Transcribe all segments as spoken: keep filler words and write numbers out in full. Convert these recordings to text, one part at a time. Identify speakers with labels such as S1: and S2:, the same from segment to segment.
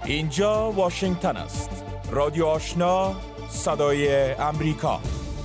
S1: اینجا واشنگتن است. رادیو آشنا، صدای امریکا.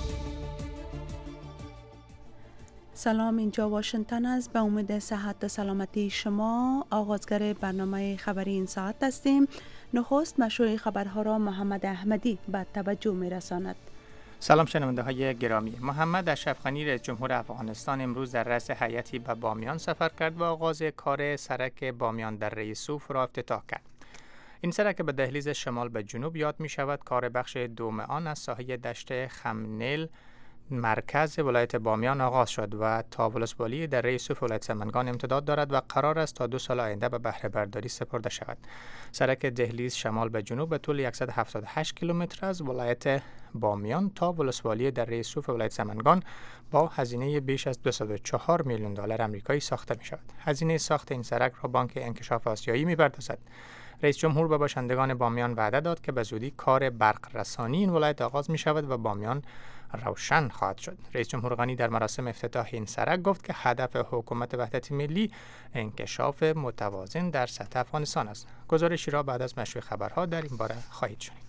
S2: سلام، اینجا واشنگتن است. به امید صحت و سلامتی شما آغازگر برنامه خبری این ساعت هستیم. نخست مشروع خبرها را محمد احمدی به توجه می رساند.
S3: سلام شنونده های گرامی. محمد اشرف غنی رئیس جمهور افغانستان امروز در رأس هیئتی به بامیان سفر کرد و آغاز کار سرک بامیان دره یوسف را افتتاح کرد. این سرک به دهلیز شمال به جنوب یاد می شود. کار بخش دوم آن از ساحه دشت خمنیل مرکز ولایت بامیان آغاز شد و تا ولسوالی دره یوسف ولایت سمنگان امتداد دارد و قرار است تا دو سال آینده به بهره برداری سپرده شود. سرک دهلیز شمال به جنوب به طول صد و هفتاد و هشت کیلومتر از ولایت بامیان تا ولسوالی دره یوسف ولایت سمنگان با هزینه بیش از دویست و چهار میلیون دلار آمریکایی ساخته می شود. هزینه ساخت این سرک را بانک انکشاف آسیایی می پردازد. رئیس جمهور به باشندگان بامیان وعده داد که به زودی کار برق رسانی این ولایت آغاز می شود و بامیان روشن خواهد شد. رئیس جمهور غنی در مراسم افتتاح این سرک گفت که هدف حکومت وحدت ملی انکشاف متوازن در سطح افغانستان است. گزارشی را بعد از مشروع خبرها در این باره خواهید شنید.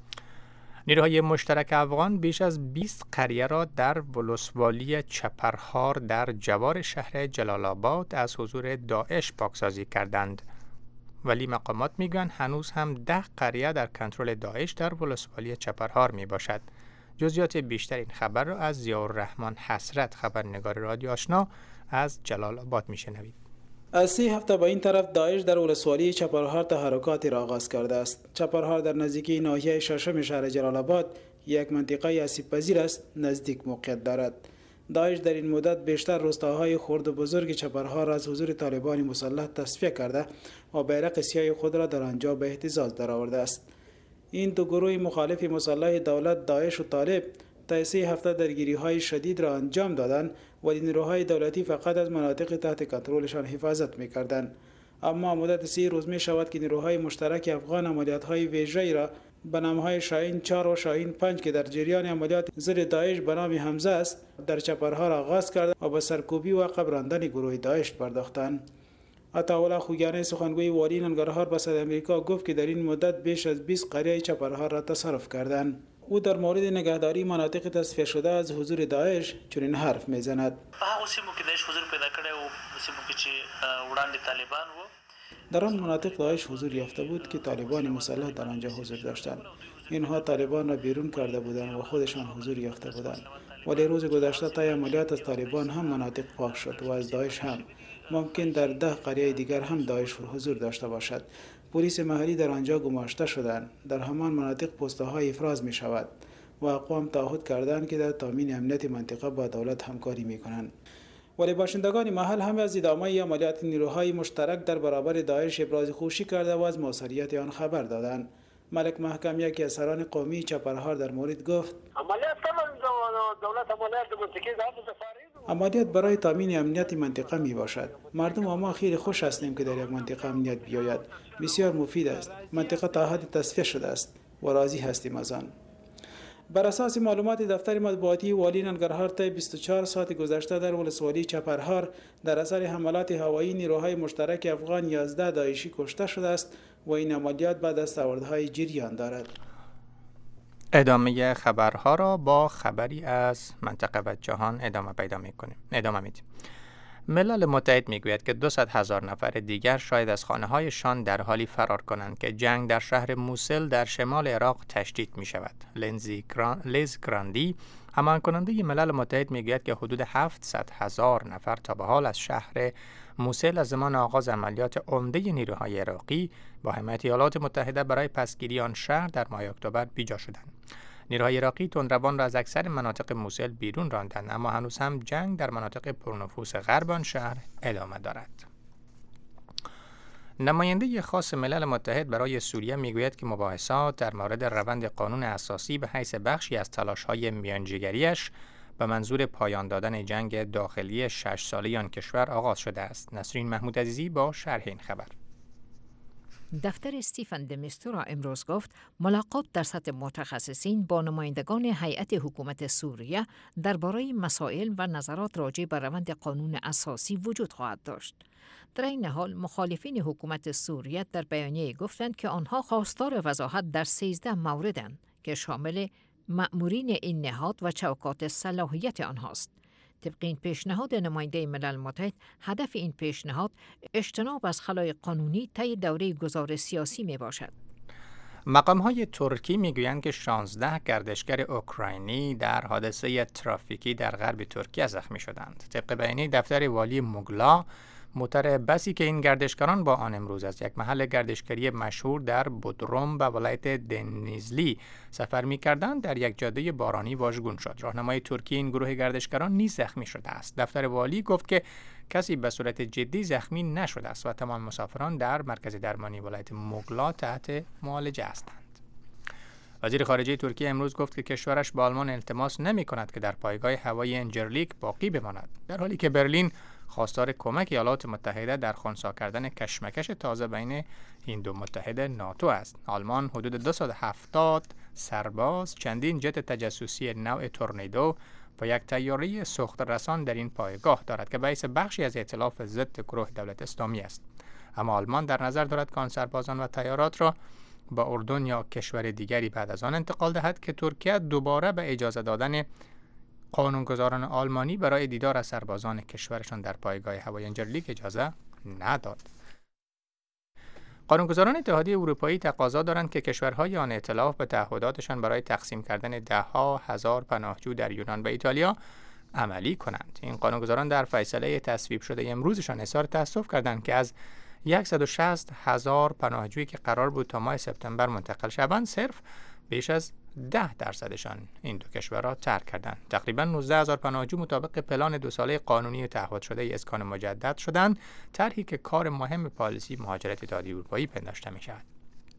S3: نیروهای مشترک افغان بیش از بیست قریه را در ولسوالی چپرهار در جوار شهر جلال آباد از حضور داعش پاکسازی کردند. ولی مقامات میگن هنوز هم ده قریه در کنترل داعش در ولسوالی چپرهار می باشد. جزئیات بیشتر این خبر را از ضیاءالرحمن حسرت، خبرنگار رادیو آشنا از جلال آباد میشنوید.
S4: از سی هفته به این طرف داعش در ولسوالی چپرهار تحرکاتی را آغاز کرده است. چپرهار در نزدیکی ناحیه ششم شهر جلال آباد یک منطقه آسیب پذیر است، نزدیک موقعیت دارد. داعش در این مدت بیشتر روستاهای خرد و بزرگ چپرهار از حضور طالبان مسلح تصفیه کرده و بیرق سیاه خود را در آنجا به اهتزاز درآورده است. این دو گروه مخالف مسلح دولت داعش و طالب تا سه هفته درگیری‌های شدید را انجام دادند، ولی نیروهای دولتی فقط از مناطق تحت کنترلشان حفاظت می‌کردند. اما مدت سی روز می شود که نیروهای مشترک افغان عملیات‌های ویژه‌ای را به نام‌های شاهین چهار و شاهین پنج که در جریان عملیات ضد داعش به نام حمزه است در چپرهار آغاز کرده و به سرکوبی و قبراندن گروه داعش پرداختند. عطاالله خوگیانی سخنگوی والی ننگرهار به صدای امریکا گفت که در این مدت بیش از بیست قریه چپرهار را تصرف کردند. او در مورد نگهداری مناطق تصفیه شده از حضور داعش چنین حرف میزند. در آن مناطق داعش حضور یافته بود که طالبان مسلح در آنجا حضور داشتند. اینها طالبان را بیرون کرده بودند و خودشان حضور یافته بودند. ولی روز گذشته طی عملیات از طالبان هم مناطق پاک شد و از داعش هم. ممکن در ده قریه دیگر هم داعش حضور داشته باشد. پلیس محلی در آنجا گماشته شدند. در همان مناطق پست‌های افراز می شود و اقوام تعهد کردند که در تامین امنیت منطقه با دولت همکاری می کنند. ولی باشندگان محل هم از ادامه عملیات نیروهای مشترک در برابر داعش ابراز خوشی کرده و از موثریت آن خبر دادند. ملک محکم یکی از سران قومی چپرهار در مورد گفت عملیات دولت عملیات برای تامین امنیت منطقه می باشد. مردم و ما خیلی خوش هستیم که در یک منطقه امنیت بیاید. بسیار مفید است. منطقه تا حد تصفیه شده است و راضی هستیم از آن. بر اساس معلومات دفتر مطبوعاتی والی ننگرهار طی بیست و چهار ساعت گذشته در ولسوالی چپرهار در اثر حملات هوایی نیروهای مشترک افغان یازده داعشی کشته شده است و این عملیات بعد از دستاوردهای جریان دارد.
S3: ادامه خبرها را با خبری از منطقه و جهان ادامه پیدا می‌کنیم. ادامه می‌دیم. ملل متحد میگوید که دویست هزار نفر دیگر شاید از خانه‌هایشان در حالی فرار کنند که جنگ در شهر موسل در شمال عراق تشدید می شود. لنزی گران، لیز گراندی، همان کننده ملل متحد میگوید که حدود هفتصد هزار نفر تا به حال از شهر موسل از زمان آغاز عملیات عمده نیروهای عراقی با حمایت ایالات متحده برای پسگیری آن شهر در ماه اکتبر بیجا شدند. نیروهای عراقی تندروان را از اکثر مناطق موسل بیرون راندند، اما هنوز هم جنگ در مناطق پرنفوذ غرب آن شهر ادامه دارد. نماینده خاص ملل متحد برای سوریه میگوید که مباحثات در مورد روند قانون اساسی به حیث بخشی از تلاش‌های میانجیگری‌اش به منظور پایان دادن جنگ داخلی شش ساله آن کشور آغاز شده است. نسرین محمود عزیزی با شرح این خبر.
S5: دفتر استیفن دمیستورا امروز گفت ملاقات در سطح متخصصین با نمایندگان هیئت حکومت سوریه درباره مسائل و نظرات راجع به روند قانون اساسی وجود خواهد داشت. در این حال مخالفین حکومت سوریه در بیانیه گفتند که آنها خواستار وضاحت در سیزده موردند که شامل مأمورین این نهاد و چوکات صلاحیت آنهاست. طبق این پیشنهاد نماینده ملل متحد، هدف این پیشنهاد اجتناب از خلای قانونی طی دوره گذار سیاسی می باشد.
S3: مقام‌های ترکی میگویند که شانزده گردشگر اوکراینی در حادثه ترافیکی در غرب ترکیه زخمی شدند. طبق بیانیه دفتر والی موگلا، موتر بسی که این گردشگران با آن امروز از یک محل گردشگری مشهور در بودروم به ولایت دنیزلی سفر می‌کردند در یک جاده بارانی واژگون شد. راهنمای ترکی این گروه گردشگران نیز زخمی شده است. دفتر والی گفت که کسی به صورت جدی زخمی نشده است و تمام مسافران در مرکز درمانی ولایت موگلا تحت معالجه هستند. وزیر خارجه ترکیه امروز گفت که کشورش به آلمان التماس نمی‌کند که در پایگاه هوایی انجرلیک باقی بماند، در حالی که برلین خواستار کمک ایالات متحده در خنثی کردن کشمکش تازه بین این دو متحد ناتو است. آلمان حدود دویست و هفتاد سرباز، چندین جت تجسسی نوع تورنیدو و یک طیاره سوخت رسان در این پایگاه دارد که باعث بخشی از ائتلاف ضد گروه دولت اسلامی است. اما آلمان در نظر دارد که آن سربازان و طیارات را با اردن یا کشور دیگری بعد از آن انتقال دهد که ترکیه دوباره به اجازه دادن قانونگذاران آلمانی برای دیدار از سربازان کشورشان در پایگاه هوایی انجرلیک اجازه نداد. قانونگذاران اتحادیه اروپایی تقاضا دارند که کشورهای آن ائتلاف به تعهداتشان برای تقسیم کردن ده ها هزار پناهجو در یونان و ایتالیا عملی کنند. این قانونگذاران در فیصله تصویب شده امروزشان اظهار تأسف کردند که از صد و شصت هزار پناهجویی که قرار بود تا ماه سپتامبر منتقل شوند، صرف بیش از ده درصدشان این دو کشور را ترک کردند. تقریبا نوزده هزار پناهجو مطابق پلان دو ساله قانونی تعهد شده اسکان مجدد شدند، طرحی که کار مهم پالیسی مهاجرت اتحادیه اروپایی پنداشته می شود.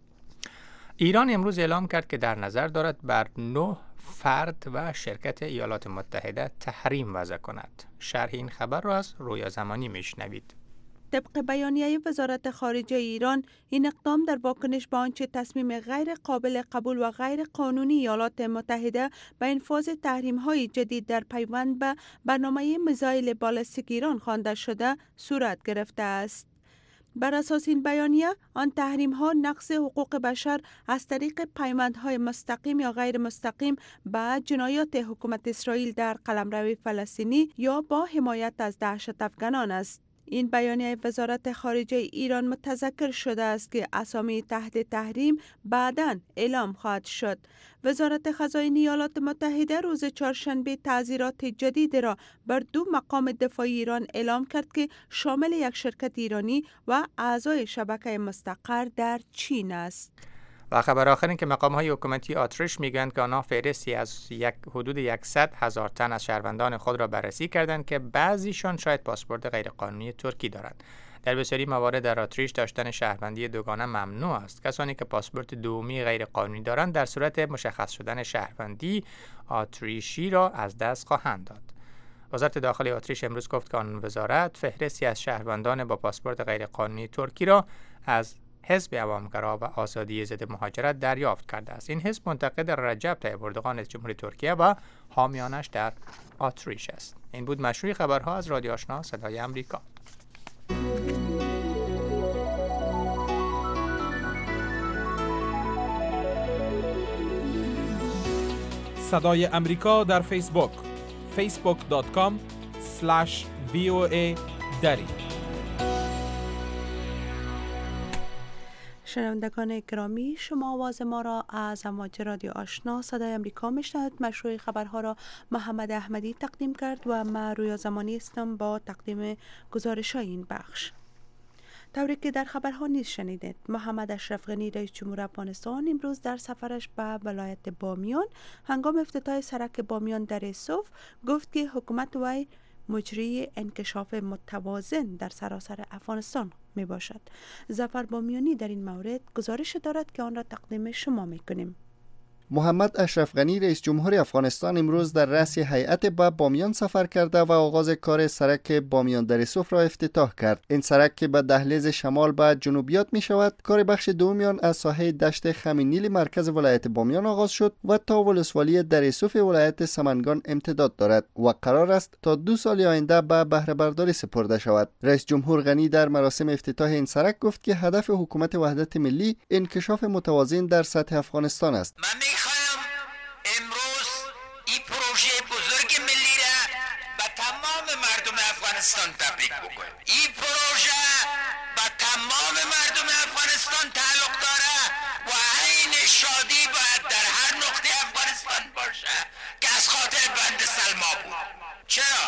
S3: ایران امروز اعلام کرد که در نظر دارد بر نه فرد و شرکت ایالات متحده تحریم وضع کند. شرح این خبر را از رویا زمانی میشنوید.
S2: طبق بیانیه وزارت خارجه ایران، این اقدام در واکنش به آنچه تصمیم غیر قابل قبول و غیر قانونی ایالات متحده به انفاذ تحریم‌های جدید در پیوند به برنامه میزایل بالستیک ایران خوانده شده صورت گرفته است. بر اساس این بیانیه، آن تحریم‌ها نقض حقوق بشر از طریق پیمانهای مستقیم یا غیر مستقیم به جنایات حکومت اسرائیل در قلمرو فلسطینی یا با حمایت از دهشت افغانان است. این بیانیه وزارت خارجه ایران متذکر شده است که اسامی تحت تحریم بعداً اعلام خواهد شد. وزارت خزائن ایالات متحده روز چهارشنبه تعزیرات جدید را بر دو مقام دفاعی ایران اعلام کرد که شامل یک شرکت ایرانی و اعضای شبکه مستقر در چین است.
S3: و خبر آخر این که مقام‌های حکومتی اتریش میگویند که آنها فهرستی از یک حدود صد هزار تن از شهروندان خود را بررسی کردند که بعضیشان شاید پاسپورت غیرقانونی ترکی دارند. در بسیاری موارد در اتریش داشتن شهروندی دوگانه ممنوع است. کسانی که پاسپورت دومی غیرقانونی دارند در صورت مشخص شدن شهروندی اتریشی را از دست خواهند داد. وزارت داخلی اتریش امروز گفت که آن وزارت فهرستی از شهروندان با پاسپورت غیرقانونی ترکی را از حزب عوامگرا و آزادی ضد مهاجرت دریافت کرده است. این حزب منتقد رجب طیب اردوغان رئیس جمهوری ترکیه و حامیانش در اتریش است. این بود مشروع خبرها از رادیو آشنا صدای آمریکا.
S1: صدای آمریکا در فیسبوک فیسبوک دات کام اسلش وی او ای دری.
S2: شنوندگان گرامی، شما آواز ما را از امواج رادیو آشنا صدای امریکا میشنوید. مشروع خبرها را محمد احمدی تقدیم کرد و من رویا زمانی هستم با تقدیم گزارش های این بخش. طوری که در خبرها نیز شنیدید، محمد اشرف غنی رئیس جمهور افغانستان امروز در سفرش به ولایت بامیان هنگام افتتاح سرک بامیان در صوف گفت که حکومت وی مجری انکشاف متوازن در سراسر افغانستان می باشد. ظفر بامیانی در این مورد گزارش دارد که آن را تقدیم شما می کنیم.
S6: محمد اشرف غنی رئیس جمهور افغانستان امروز در رأس هیئت به بامیان سفر کرده و آغاز کار سرک بامیان دره صوف را افتتاح کرد. این سرک که به دهلیز شمال به جنوبیات می شود، کار بخش دومیان از ساحه دشت خمینیل مرکز ولایت بامیان آغاز شد و تا ولسوالی دره صوف ولایت سمنگان امتداد دارد و قرار است تا دو سال آینده به بهره برداری سپرده شود. رئیس جمهور غنی در مراسم افتتاح این سرک گفت که هدف حکومت وحدت ملی انکشاف متوازن در سطح افغانستان است.
S7: من میخوایم امروز این پروژه بزرگ ملی را به تمام مردم افغانستان تبریک بکنم. این پروژه به تمام مردم افغانستان تعلق داره و عین شادی باید در هر نقطه افغانستان باشه که از خاطر بند سلما بود. چرا؟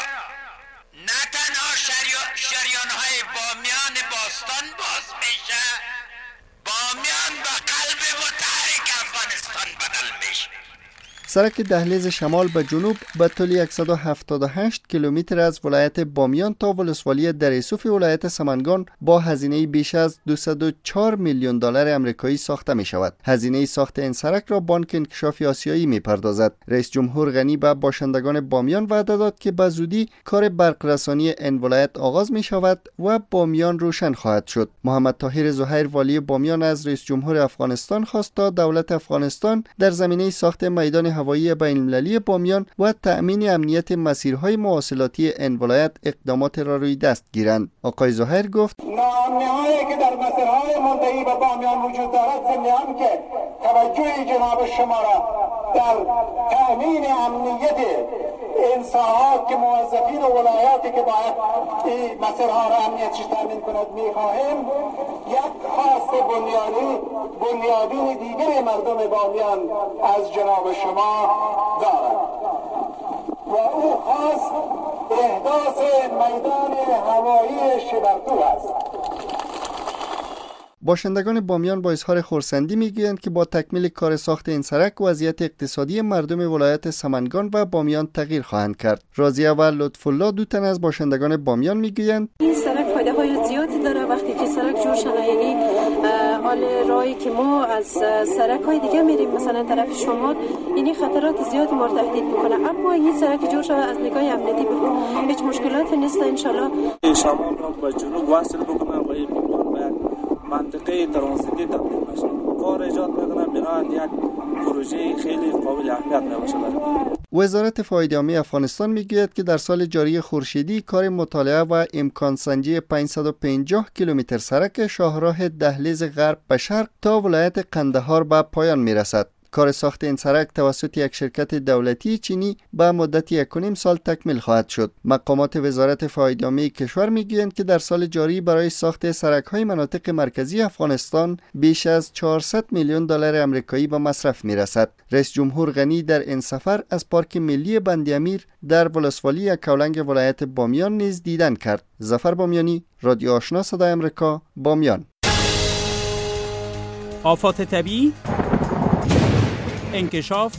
S7: نه تنها شریان های بامیان باستان باز میشه، بامیان به قلب متحرک افغانستان بدل میشه.
S6: سرک دهلیز شمال به جنوب به طول صد و هفتاد و هشت کیلومتر از ولایت بامیان تا ولسوالی دره صوف ولایت سمنگان با هزینه بیش از دویست و چهار میلیون دلار آمریکایی ساخته می شود. هزینه ساخت این سرک را بانک انکشاف آسیایی می پردازد. رئیس جمهور غنی به باشندگان بامیان وعده داد که به زودی کار برق‌رسانی این ولایت آغاز می شود و بامیان روشن خواهد شد. محمد طاهر زهیر والی بامیان از رئیس جمهور افغانستان خواست تا دولت افغانستان در زمینه ساخت میدان هوایی بین‌المللی بامیان و تأمین امنیت مسیرهای مواصلاتی این ولایت اقدامات را روی دست گیرند. آقای زهیر گفت
S8: ناامنی‌هایی که در مسیرهای منتهی به بامیان وجود دارد، ضمن آن که توجه جناب شما را در تأمین امنیت این ساحات که موظفین و ولایاتی که باید این مسیرها را امنیتش تأمین کند می‌خواهیم، یک خواست بنیادی بنیادی دیگر مردم بامیان از جناب شما دارد و او خاص احداث میدان هوایی شبرتو است.
S6: باشندگان بامیان با اظهار خرسندی میگویند که با تکمیل کار ساخت این سرک وضعیت اقتصادی مردم ولایت سمنگان و بامیان تغییر خواهند کرد. راضیه و لطف الله دو تن از باشندگان بامیان میگویند
S9: این سرک فایده های زیادی داره. وقتی که سرک جور شده، یعنی حال راهی که ما از سرک های دیگه میریم مثلا طرف شمال، یعنی خطرات زیادی ما رو تهدید میکنه، اما این سرک جور شده از نگاه امنیتی بخون هیچ مشکلاتی نیست. ان شاء الله
S10: شمال رو به جنوب وصل بکنه و این منطقه ترانزیتی تبدیل بشه. کار ایجاد میکنه بنابراین یک پروژه خیلی قابل اهمیت میباشه.
S6: وزارت فایده عامه افغانستان میگوید که در سال جاری خورشیدی کار مطالعه و امکان سنجی پانصد و پنجاه کیلومتر سرک شاهراه دهلیز غرب به شرق تا ولایت قندهار به پایان میرسد. کار ساخت این سرک توسط یک شرکت دولتی چینی به مدت یک و نیم سال تکمیل خواهد شد. مقامات وزارت فایده عامه کشور میگویند که در سال جاری برای ساخت سرک‌های مناطق مرکزی افغانستان بیش از چهارصد میلیون دلار آمریکایی به مصرف میرسد. رئیس جمهور غنی در این سفر از پارک ملی بند امیر در ولسوالی کولنگ ولایت بامیان نیز دیدن کرد. ظفر بامیانی، رادیو آشنا صدای آمریکا، بامیان.
S1: آفات طبیعی، انکشاف،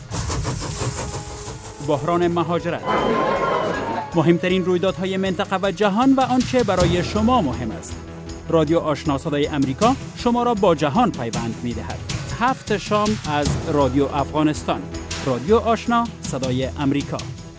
S1: بحران مهاجرت، مهمترین رویدادهای منطقه و جهان و آنچه برای شما مهم است. رادیو آشنا صدای امریکا شما را با جهان پیوند می‌دهد. هفت شام از رادیو افغانستان. رادیو آشنا صدای امریکا.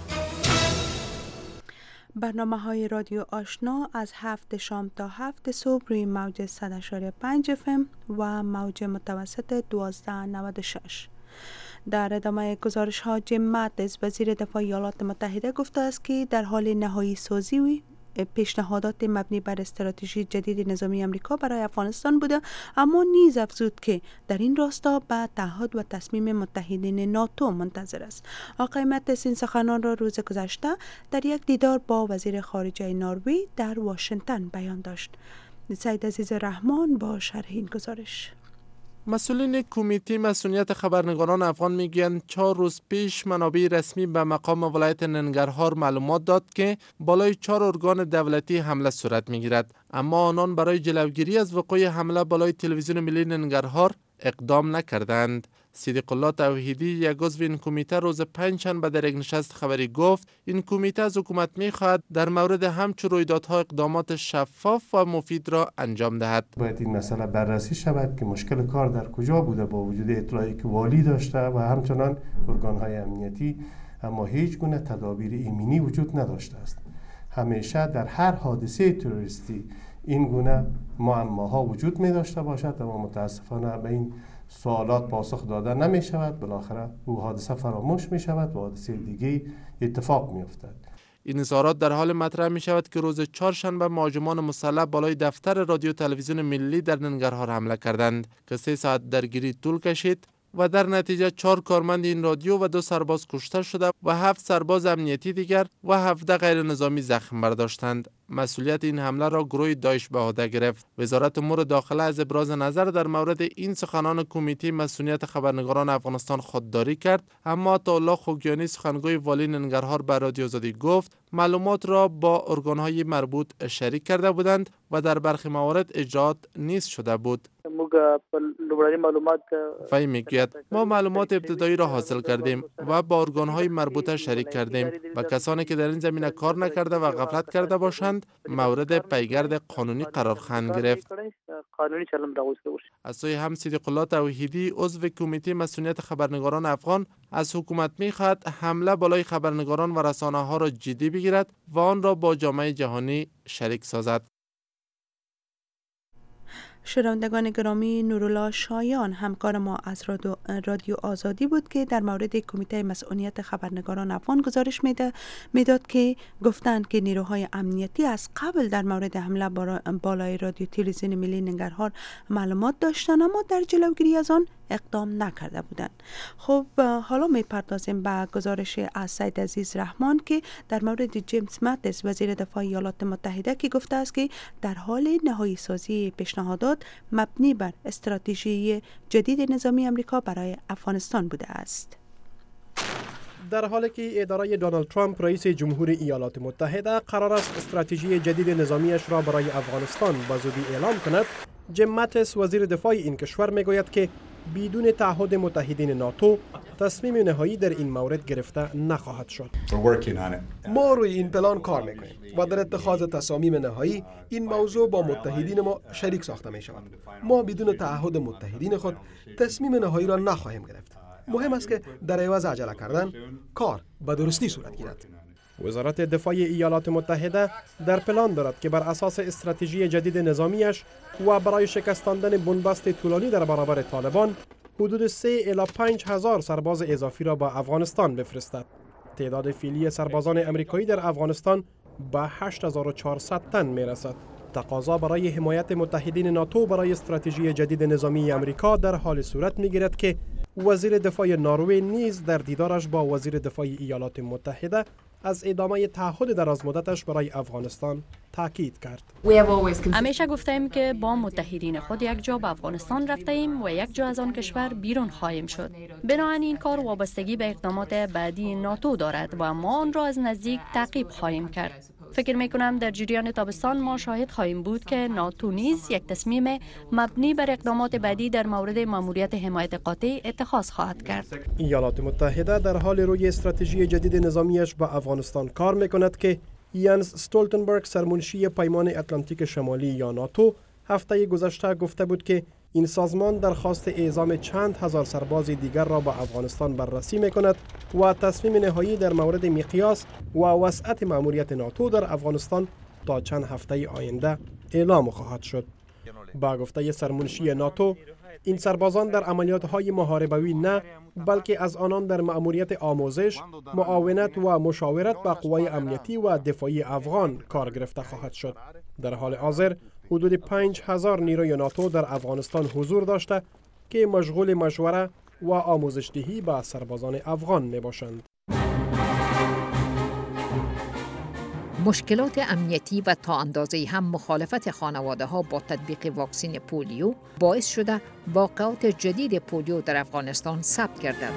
S2: برنامه های رادیو آشنا از هفت شام تا هفت صبح روی موج صد و شش و پنج اف ام و موج متوسط دوازده نود و شش. در ادامه گزارش ها، جیم ماتیس وزیر دفاع ایالات متحده گفته است که در حال نهایی سازی و پیشنهادات مبنی بر استراتژی جدید نظامی آمریکا برای افغانستان بوده، اما نیز افزود که در این راستا به تعهد و تصمیم متحدین ناتو منتظر است. آقای ماتیس این سخنان را روز گذشته در یک دیدار با وزیر خارجه نروژ در واشنگتن بیان داشت. سید عزیز رحمان با شرح این گزارش.
S1: مسئولین کمیته مسئولیت خبرنگاران افغان میگویند چهار روز پیش منابع رسمی به مقام ولایت ننگرهار معلومات داد که بالای چهار ارگان دولتی حمله صورت میگیرد، اما آنان برای جلوگیری از وقوع حمله بالای تلویزیون ملی ننگرهار اقدام نکردند.
S11: صدیق الله توحیدی یک عضو این کمیته روز پنجشنبه در یک نشست خبری گفت این کمیته از حکومت می‌خواهد در مورد همچون رویدادها اقدامات شفاف و مفید را انجام دهد.
S12: باید این مسئله بررسی شود که مشکل کار در کجا بوده با وجود اطلاعی که والی داشته و همچنان ارگان‌های امنیتی، اما هیچ گونه تدابیر ایمنی وجود نداشته است. همیشه در هر حادثه تروریستی این گونه معماها وجود می داشته باشد، اما متاسفانه به این سوالات پاسخ داده نمی شود. بالاخره او حادثه فراموش می شود و حادثه دیگه اتفاق می افتد.
S11: این اظهارات در حال مطرح می شود که روز چهارشنبه مهاجمان مسلح بالای دفتر رادیو تلویزیون ملی در ننگرهار حمله کردند که سه ساعت درگیری طول کشید و در نتیجه چهار کارمند این رادیو و دو سرباز کشته شده و هفت سرباز امنیتی دیگر و هفده غیر نظامی زخم برداشتند. مسئولیت این حمله را گروه داعش به عهده گرفت. وزارت امور داخله از ابراز نظر در مورد این سخنان کمیته مسئولیت خبرنگاران افغانستان خودداری کرد، اما عطاالله خوگیانی سخنگوی والی ننگرهار به رادیو آزادی گفت معلومات را با ارگان‌های مربوط شریک کرده بودند و در برخی موارد اجرات نیز شده بود. فای میگوید ما معلومات ابتدایی را حاصل کردیم و با ارگان‌های مربوطه شریک کردیم و کسانی که در این زمینه کار نکرده و غفلت کرده باشند مورد پیگرد قانونی قرار خواهند گرفت. از سوی هم صدیق الله توحیدی عضو کمیته مسئولیت خبرنگاران افغان از حکومت می‌خواهد حمله بالای خبرنگاران و رسانه‌ها را جدی بگیرد و آن را با جامعه جهانی شریک سازد.
S2: شنوندگان گرامی، نورالله شایان همکار ما از رادیو آزادی بود که در مورد کمیته مسئولیت خبرنگاران افغان گزارش میده میداد که گفتند که نیروهای امنیتی از قبل در مورد حمله بالای رادیو تلویزیون ملی ننگرهار معلومات داشتند اما در جلوگیری از آن اقدام نکرده بودند. خب حالا میپردازیم به گزارش از سید عزیز رحمان که در مورد جیمز ماتیس وزیر دفاع ایالات متحده که گفته است که در حال نهایی سازی پیشنهادات مبنی بر استراتژی جدید نظامی آمریکا برای افغانستان بوده است.
S13: در حالی که اداره دونالد ترامپ رئیس جمهور ایالات متحده قرار است استراتژی جدید نظامیش را برای افغانستان به زودی اعلام کند، جیم ماتیس وزیر دفاع این کشور میگوید که بدون تعهد متحدین ناتو تصمیم نهایی در این مورد گرفته نخواهد شد.
S14: ما روی این پلان کار میکنیم و در اتخاذ تصامیم نهایی این موضوع با متحدین ما شریک ساخته می شود. ما بدون تعهد متحدین خود تصمیم نهایی را نخواهیم گرفت. مهم است که در عوض عجله کردن کار به درستی صورت گیرد.
S13: وزارت دفاع ایالات متحده در پلان دارد که بر اساس استراتژی جدید نظامیش و برای شکستاندن بنبست طولانی در برابر طالبان حدود سه الی پنج هزار سرباز اضافی را به افغانستان بفرستد. تعداد فعلی سربازان امریکایی در افغانستان به هشت هزار و چهارصد تن می رسد. تقاضا برای حمایت متحدین ناتو برای استراتژی جدید نظامی امریکا در حال صورت می گیرد که وزیر دفاع نروژ نیز در دیدارش با وزیر دفاع ایالات متحده از ادامه تعهد درازمدتش برای افغانستان تاکید کرد.
S15: همیشه گفتیم که با متحدین خود یک جا به افغانستان رفته ایم و یک جا از آن کشور بیرون خواهیم شد. بنابراین این کار وابستگی به اقدامات بعدی ناتو دارد و ما آن را از نزدیک تعقیب خواهیم کرد. فکر می کنم در جریان تابستان ما شاهد خواهیم بود که ناتو نیز یک تصمیم مبنی بر اقدامات بعدی در مورد ماموریت حمایت قاطع اتخاذ خواهد کرد.
S13: ایالات متحده در حال روی استراتژی جدید نظامیش به افغانستان کار می کند که یانس استولتنبرگ سرمنشی پیمان اتلانتیک شمالی یا ناتو هفته گذشته گفته بود که این سازمان درخواست اعزام چند هزار سرباز دیگر را به افغانستان بررسی می کند و تصمیم نهایی در مورد مقیاس و وسعت مأموریت ناتو در افغانستان تا چند هفته آینده اعلام خواهد شد. با گفته سرمنشی ناتو، این سربازان در عملیات‌های محاربوی نه، بلکه از آنان در مأموریت آموزش، معاونت و مشاورت با قوای امنیتی و دفاعی افغان کار گرفته خواهد شد. در حال حاضر حدود پنج هزار نیروی ناتو در افغانستان حضور داشته که مشغول مشوره و آموزش دهی به سربازان افغان می باشند.
S5: مشکلات امنیتی و تا اندازه‌ای هم مخالفت خانواده ها با تطبیق واکسن پولیو باعث شده واقعات جدید پولیو در افغانستان ثبت گردد.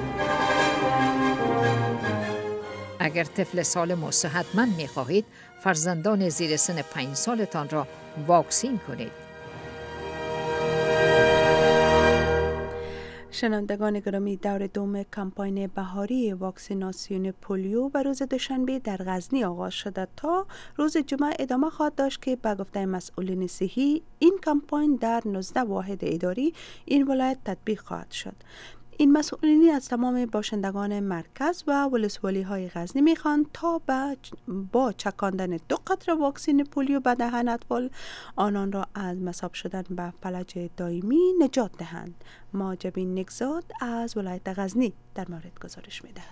S5: اگر طفل سالم و صحتمند می خواهید، فرزندان زیر سن پنج سالتان را واکسین کنید.
S2: شنوندگان گرامی، دور دوم کمپاین بهاری واکسیناسیون پولیو به روز دوشنبه در غزنی آغاز شده تا روز جمعه ادامه خواهد داشت که به گفته مسئولین صحی این کمپاین در نوزده واحد اداری این ولایت تطبیق خواهد شد. این مسئولین از تمام باشندگان مرکز و ولسوالی های غزنی میخوان تا با, با چکاندن دو قطره واکسن پولیو به دهن اطفال آنان را از مصاب شدن به فلج دائمی نجات دهند. ماجبین نگزاد از ولایت غزنی در مورد گزارش میدهند.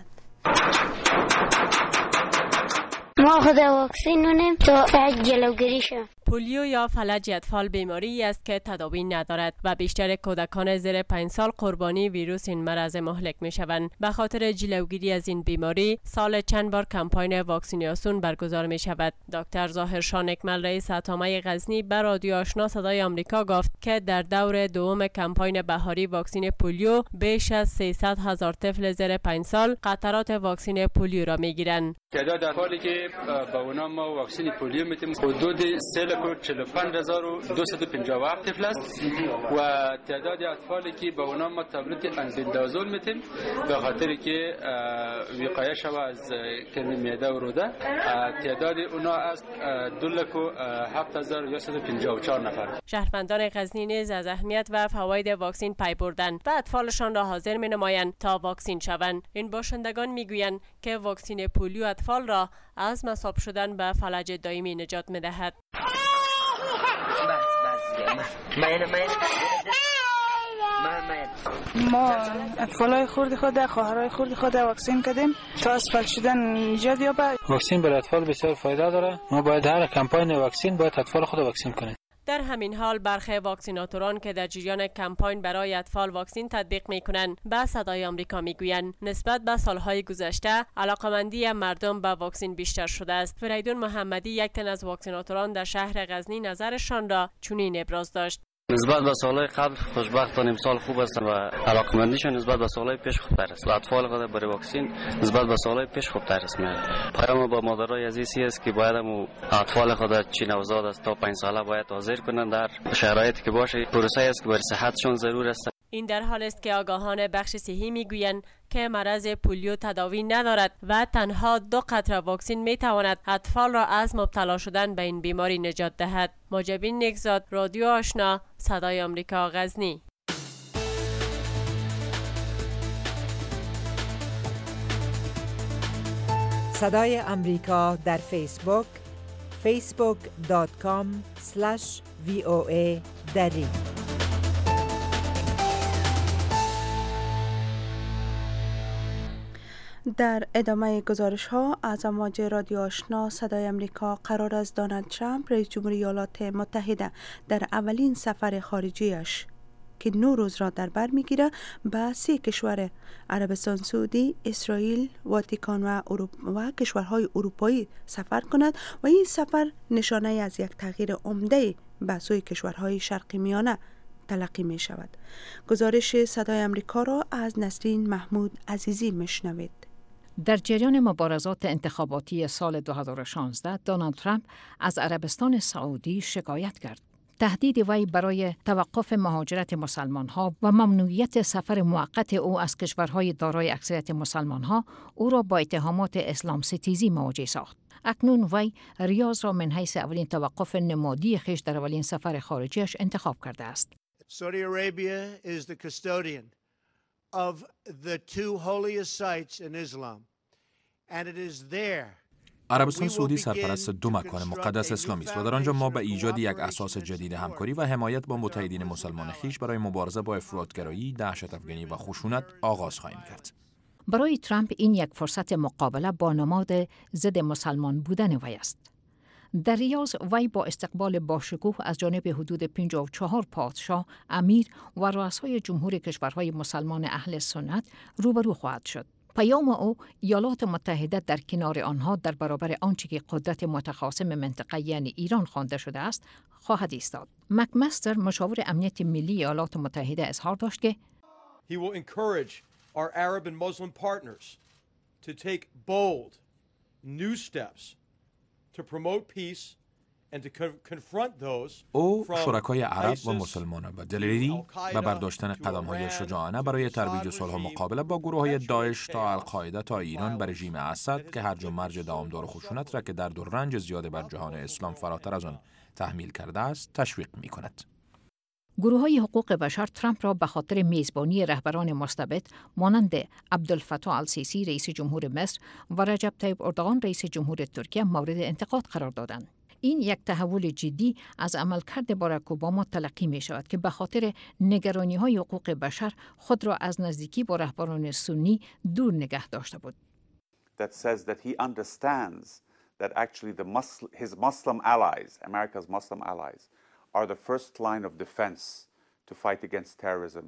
S16: ما خود واکسن نونیم تا فلج جلوگیری شد.
S17: پولیو یا فلج اطفال بیماری است که تداوی ندارد و بیشتر کودکان زیر پنج سال قربانی ویروس این مرض مهلک می شوند. به خاطر جلوگیری از این بیماری سال چند بار کمپاین واکسیناسیون برگزار می شود. دکتر ظاهر شاه نکمل رئیس اتامه غزنی به رادیو آشنا صدای آمریکا گفت که در دور دوم کمپاین بهاری واکسن پولیو بیش از سیصد هزار طفل زیر پنج سال قطرات واکسن پولیو را می گیرند.
S18: تعداد اطفالی که به اونا ما واکسن پولیو میتیم حدود چهل و پنج هزار و دویست و پنجاه و هفت طفل است و تعداد اطفالی که به اونا ما تابلت البندازول میتیم به خاطر که وقایه شوه از کرم معده و روده. تعداد اونا است دو لک و هفت هزار و صد و پنجاه و چهار نفر.
S17: شهروندان غزنی نیز از اهمیت و فواید واکسن پی بردند و اطفالشان را حاضر می نمایند تا واکسن شوند. این باشندگان میگویند که واکسن پولیو اطفال را از مصاب شدن به فلج دائمی نجات می دهد.
S19: ما اطفالای خرد خود خواهرای خرد خود واکسن کردیم تا از فلج شدن نجات یابد.
S20: واکسن برای اطفال بسیار فایده داره. ما باید هر کمپاین واکسن باید اطفال خود واکسن کنیم.
S17: در همین حال برخی واکسیناتوران که در جریان کمپاین برای اطفال واکسن تطبیق می‌کنند به صدای آمریکا می‌گویند نسبت به سالهای گذشته علاقمندی مردم به واکسن بیشتر شده است. فریدون محمدی یک تن از واکسیناتوران در شهر غزنی نظرشان را چنین ابراز داشت.
S21: نسبت به سالهای قبل خوشبختانه امسال خوب است و علاقمندیشون نسبت به سالهای پیش خوبتر است و اطفال خود برای واکسن نسبت به سالهای پیش خوبتر است. پیام با مادرای عزیزی است که باید هم اطفال خود چی نوزاد است تا پنج ساله باید حاضر کنند در شرایطی که باشه. پروسه است که برای صحتشون ضرور است.
S17: این در حال است که آگاهان بخش صحی میگویند که مرض پولیو تداوی ندارد و تنها دو قطره واکسن میتواند اطفال را از مبتلا شدن به این بیماری نجات دهد. ماجبین نگزاد، رادیو آشنا، صدای آمریکا، غزنی.
S5: صدای آمریکا در فیسبوک فیسبوک دات کام اسلش وی او ای دری.
S2: در ادامه گزارش ها از امواج رادیو آشنا صدای امریکا قرار است دونالد ترامپ رئیس جمهوری ایالات متحده در اولین سفر خارجیش که نو روز را در بر میگیره به سه کشور عربستان سعودی، اسرائیل، واتیکان و اروپا و کشورهای اروپایی سفر کند و این سفر نشانه از یک تغییر عمده به سوی کشورهای شرقی میانه تلقی می شود. گزارش صدای امریکا را از نسرین محمود عزیزی میشنوید.
S5: در جریان مبارزات انتخاباتی سال دو هزار و شانزده دونالد ترامپ از عربستان سعودی شکایت کرد. تهدید وی برای توقف مهاجرت مسلمان‌ها و ممنوعیت سفر موقت او از کشورهای دارای اکثریت مسلمان‌ها او را با اتهامات اسلام ستیزی مواجه ساخت. اکنون وی ریاض را من حیث اولین توقف نمادی خیش در اولین سفر خارجیش انتخاب کرده است.
S22: Saudi Arabia is the custodian of the two holiest sites in Islam and it is there.
S23: عربستان سعودی سرپرست دو مکان مقدس اسلامی است و در آنجا ما به ایجاد یک اساس جدید همکاری و حمایت با متحدین مسلمان خویش برای مبارزه با افراطگرایی، دهشت افکنی و خشونت آغاز خواهیم کرد.
S5: برای ترامپ این یک فرصت مقابله با نماد ضد مسلمان بودن وی است. در ریاض وی با استقبال باشکوه از جانب حدود پنجاه و چهار پادشاه، امیر و رؤسای جمهور کشورهای مسلمان اهل سنت روبرو خواهد شد. پیام او ایالات متحده در کنار آنها در برابر آنچه که قدرت متخاصم منطقه یعنی ایران خوانده شده است خواهد ایستاد. مکمستر مشاور امنیت ملی ایالات متحده اظهار داشت که
S24: He will encourage our Arab and Muslim partners to take bold new steps to promote peace
S23: او شرکای عرب و مسلمانان و دلیری و برداشتن قدم‌های شجاعانه برای ترویج صلح و مقابله با گروه‌های داعش تا القاعده تا ایران بر رژیم اسد که هرج و مرج دوامدار و خشونت را که درد و رنج زیاد بر جهان اسلام فراتر از آن تحمیل کرده است تشویق می‌کند.
S5: گروه‌های حقوق بشر ترامپ را به خاطر میزبانی رهبران مستبد مانند عبدالفتاح السیسی رئیس جمهور مصر و رجب طیب اردوغان رئیس جمهور ترکیه مورد انتقاد قرار دادند. این یک تحول جدی از عملکرد باراک اوباما تلقی می شود که به خاطر نگرانی‌های حقوق بشر خود را از نزدیکی با رهبران سنی دور نگه داشته بود.
S3: That says that he understands that actually the Muslim, his Muslim allies, America's Muslim allies, are the first line of defense to fight against terrorism.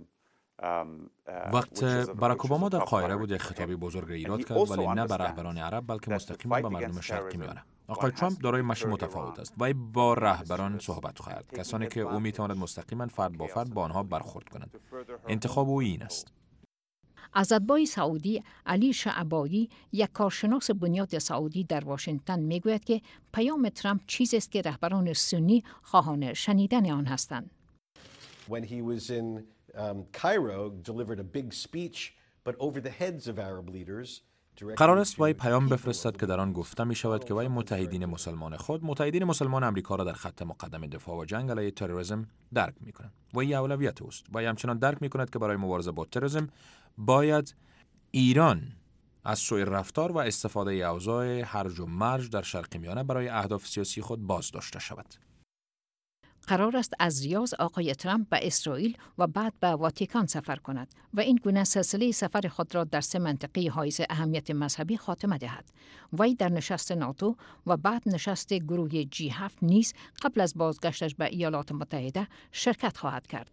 S23: وقت باراک اوباما در قاهره بود یک خطابی بزرگ ایراد کرد ولی نه به رهبران عرب بلکه مستقیما به مردم شرقی می‌آورد. آقای ترامپ دارای مشی متفاوت است و با رهبران صحبت خواهد، کسانی که او می‌تواند مستقیما فرد با فرد با آنها برخورد کند. انتخاب او این است.
S5: از اتباع سعودی علی شعبایی یک کارشناس بنیاد سعودی در واشنگتن میگوید که پیام ترامپ چیزی است که رهبران سنی خواهان شنیدن آن هستند.
S4: When he was in um, Cairo delivered a big speech but over the heads of Arab leaders.
S23: قرار است وی پیام بفرستد که در آن گفته می شود که وی متحدین مسلمان خود متحدین مسلمان امریکا را در خط مقدم دفاع و جنگ علیه تروریسم درک می کنند. وی اولویت اوست. وی همچنان درک می کند که برای مبارزه با تروریسم باید ایران از سوء رفتار و استفاده اوضاع هرج و مرج در شرق میانه برای اهداف سیاسی خود باز داشته شود.
S5: قرار است از ریاض آقای ترامپ به اسرائیل و بعد به واتیکان سفر کند و این گونه سلسله سفر خود را در سه منطقه حائز اهمیت مذهبی خاتمه دهد. وی در نشست ناتو و بعد نشست گروه جی هفت نیز قبل از بازگشتش به ایالات متحده شرکت خواهد کرد.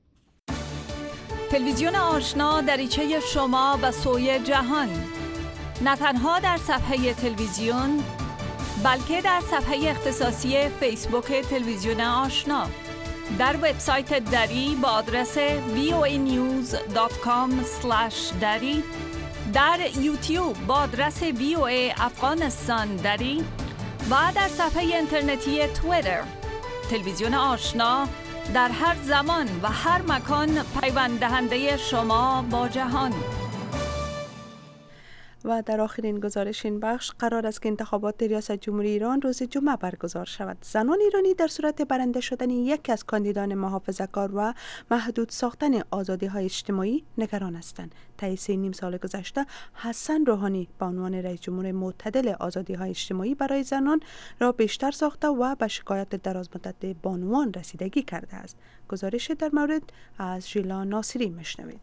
S7: تلویزیون آشنا دریچه شما به سوی جهان، نه تنها در صفحه تلویزیون بلکه در صفحه اختصاصی فیسبوک تلویزیون آشنا، در وبسایت دری با آدرس وی او ای نیوز دات کام اسلش دری، در یوتیوب با آدرس وی او ای افغانستان دری و در صفحه اینترنتی توییتر. تلویزیون آشنا در هر زمان و هر مکان پیوند دهنده شما با جهان.
S2: و در آخرین گزارش این بخش قرار است که انتخابات ریاست جمهوری ایران روز جمعه برگزار شود. زنان ایرانی در صورت برنده شدن یکی از کاندیدان محافظه‌کار و محدود ساختن آزادی‌های اجتماعی نگران هستند. طی سه نیم سال گذشته حسن روحانی به عنوان رئیس جمهور معتدل آزادی‌های اجتماعی برای زنان را بیشتر ساخته و به شکایت درازمدت بانوان رسیدگی کرده است. گزارش در مورد از ژیلا ناصری میشنوید.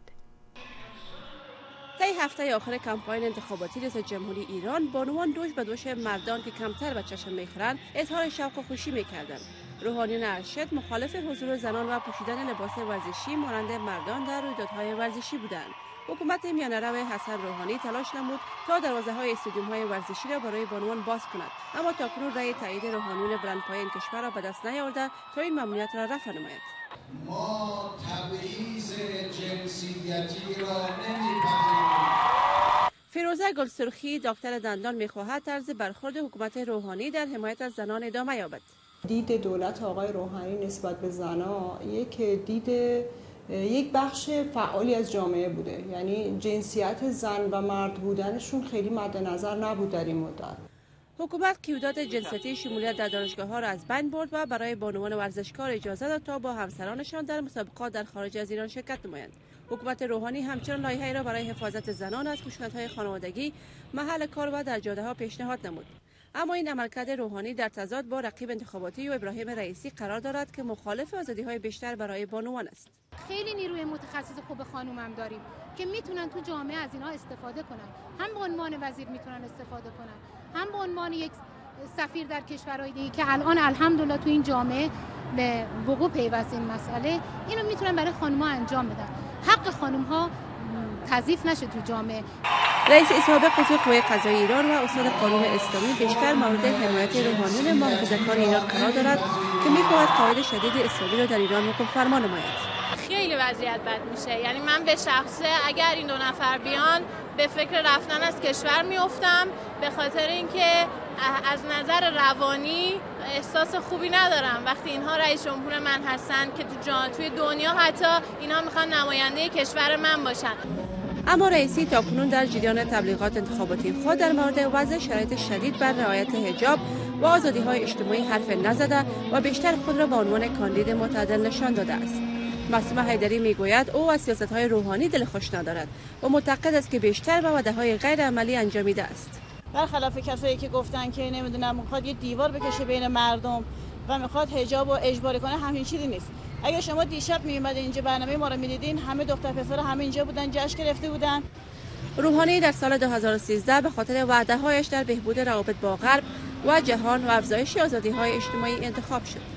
S8: طی هفته آخر کمپاین انتخاباتی ریاست جمهوری ایران بانوان دوش به دوش مردان که کمتر به چشم میخورند اظهار شوق و خوشی میکردند. روحانیون ارشد مخالف حضور زنان و پوشیدن لباس ورزشی مانند مردان در رویدادهای ورزشی بودند. حکومت میانه‌رو حسن روحانی تلاش نمود تا دروازه‌های استادیوم‌های ورزشی را برای بانوان باز کند، اما تاکنون رأی تایید روحانیون بلندپایه این کشور را به دست نیاورده تا این ممنوعیت را رفع نماید.
S25: ما تبعیض جنسیتی را نمی‌پذیریم.
S8: فیروزه گلسرخی دکتر دندان می‌خواهد طرز برخورد حکومت روحانی در حمایت از زنان ادامه یابد.
S26: دید دولت آقای روحانی نسبت به زنان یک دید یک بخش فعالی از جامعه بوده، یعنی جنسیت زن و مرد بودنشون خیلی مد نظر نبود در این مدت.
S8: حکومت قیودات جنسیتی شمولیت در دانشگاه‌ها را از بین برد و برای بانوان ورزشکار اجازه داد تا با همسرانشان در مسابقات در خارج از ایران شرکت نمایند. حکومت روحانی همچنان لایحه‌ای را برای حفاظت زنان از خشونت‌های خانوادگی، محل کار و در جاده‌ها پیشنهاد نمود. اما این عملکرد روحانی در تضاد با رقیب انتخاباتی و ابراهیم رئیسی قرار دارد که مخالف آزادی‌های بیشتر برای بانوان است.
S27: خیلی نیروی متخصص خوب خانومم داریم که میتونن تو جامعه از اینها استفاده کنن. هم به عنوان وزیر میتونن استفاده کنن، هم به عنوان یک سفیر در کشورهای دیگه که الان الحمدلله تو این جامعه به وقوع پیوسته این مسئله، اینو میتونن برای خانم‌ها انجام بدن. حق خانم‌ها تضعیف نشه تو جامعه.
S8: رئیس سابق عضو قوه قضاییه ایران و استاد قانون اسلامی بیشتر مورد حمایت روحانیون محافظه‌کار ایران قرار دارد که می‌خواهد قواعد شدید اسلامی را در ایران حکم فرما نماید.
S28: خیلی وضعیت بد میشه، یعنی من به شخصه اگر این دو نفر بیان به فکر رفتن از کشور میافتم، به خاطر اینکه از نظر روانی احساس خوبی ندارم وقتی اینها رئیس جمهور من هستن که تو جان توی دنیا حتی اینها میخوان نماینده کشور من باشن.
S8: اما رئیسی تاکنون در جریان تبلیغات انتخاباتی خود در مورد وضع شرایط شدید بر رعایت حجاب و آزادی‌های اجتماعی حرف نزده و بیشتر خود را به عنوان کاندید معتدل نشان داده است. معصومه حیدری میگوید او از سیاست‌های روحانی دلخوش ندارد و معتقد است که بیشتر به وعده‌های غیر عملی انجامیده است.
S1: برخلاف کسایی که گفتن که نمیدونم میخواد یه دیوار بکشه بین مردم و میخواد حجاب و اجباری کنه، همین چیزی نیست. اگه شما دیشب میومد اینجا برنامه ما رو میدیدین، همه دختر پسر همه اینجا بودن، جشن گرفته بودن.
S8: روحانی در سال دو هزار و سیزده به خاطر وعده‌هایش در بهبود روابط با غرب و جهان و افزایش آزادی‌های اجتماعی انتخاب شد.